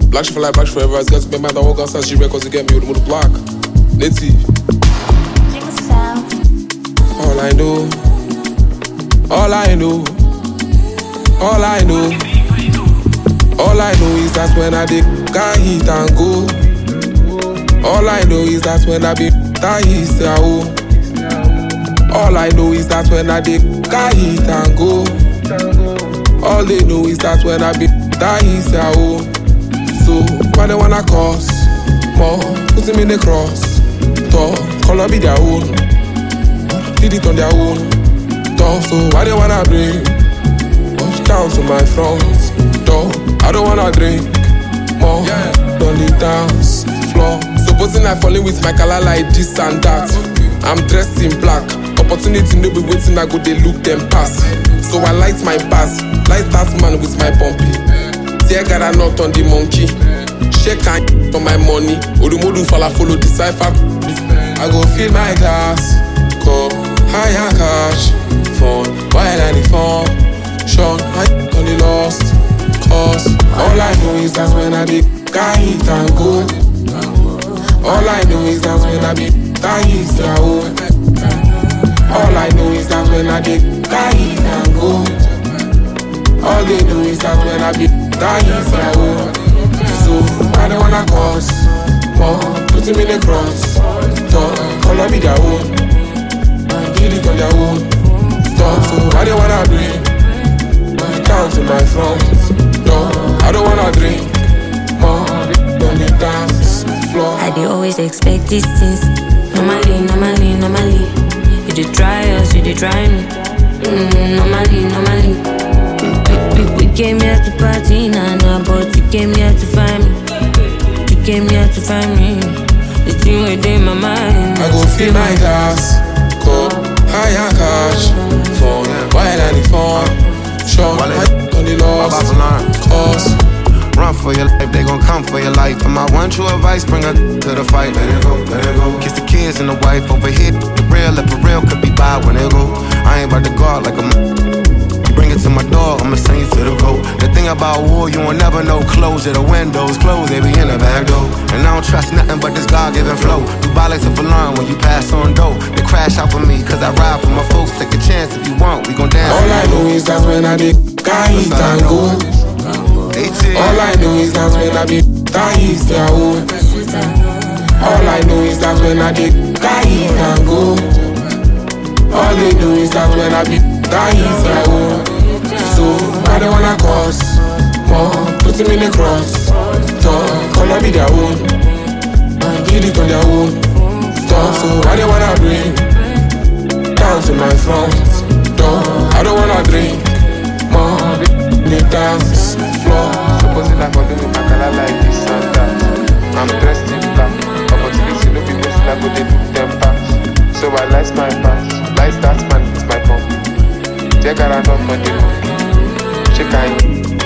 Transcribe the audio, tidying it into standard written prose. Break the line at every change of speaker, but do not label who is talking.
Black shit for life, black shit forever. As girls make my walk outside, she records to get me with the mother block. Native. All I know, all I know, all I know, all I know is that when I dig, got hit and go. All I know is that when I be that he say oh. All I know is that when I dig, got hit and go. All they know is that when I be that he say oh. So why they wanna cause more? Put him in the cross. Talk, color be their own. Did it on their own. Talk, so why they wanna bring much down to my front door? I don't wanna drink more on the dance floor. Supposing I fall in with my color like this and that. I'm dressed in black. Opportunity no be waiting, I go they look them pass. So I light my pass, light that man with my bumpy. Tear got a knot on the monkey. Shake and for my money. Odumodu follow the cipher. I go fill my glass, cup, higher cash, phone, while I the phone. Sean, I on the lost cause. All I know is that when I be got hit and go. All I know is that when I be got hit and go. All I know is that when I be got hit and go. All they know is that when I be got hit and go. So I don't wanna cause more, put him in the cross. Talk, color be their own. Did it on their own. Talk, so I don't wanna bring down to my front door. I don't wanna drink more on the dance floor.
I dey always expect these things. Normally. You dey try us, you dey try me. Normally. We came here to party, nah, but you came here to find me. You came here to find me. The thing within my mind.
I go fill my glass, cup, higher cash, phone, while I the phone. Sean, I on the lost cause.
Run for your life, they gon' come for your life. And my one true advice, bring her to the fight. Let it go. Kiss the kids and the wife over here. The real, if for real, could be by when it go. I ain't about to guard like bring it to my door, I'ma send you to the road. The thing about war, you won't never know. Close the windows, close, they be in the back door. And I don't trust nothing but this God-given flow. You buy like a alarm when you pass on dough. They crash out for me, cause I ride for my folks. Take a chance if you want, we gon' dance.
All I know is that when I be got hit and go. All I know is that when I be got hit and go. All I know is that when I be got hit and go. All they know is that when I be got hit and go. So I don't wanna cause more, put him in the cross. Talk, color be their own. Did it on their own. Talk, so I don't wanna bring down to my front door. I don't wanna drink more in the dance floor.
Supposing I for doing my color like this and that. I'm dressed in black. Opportunity no be waiting, I go they look them pass. So I light my pass, light that man with my pump. Check out a knot on the monkey. Shake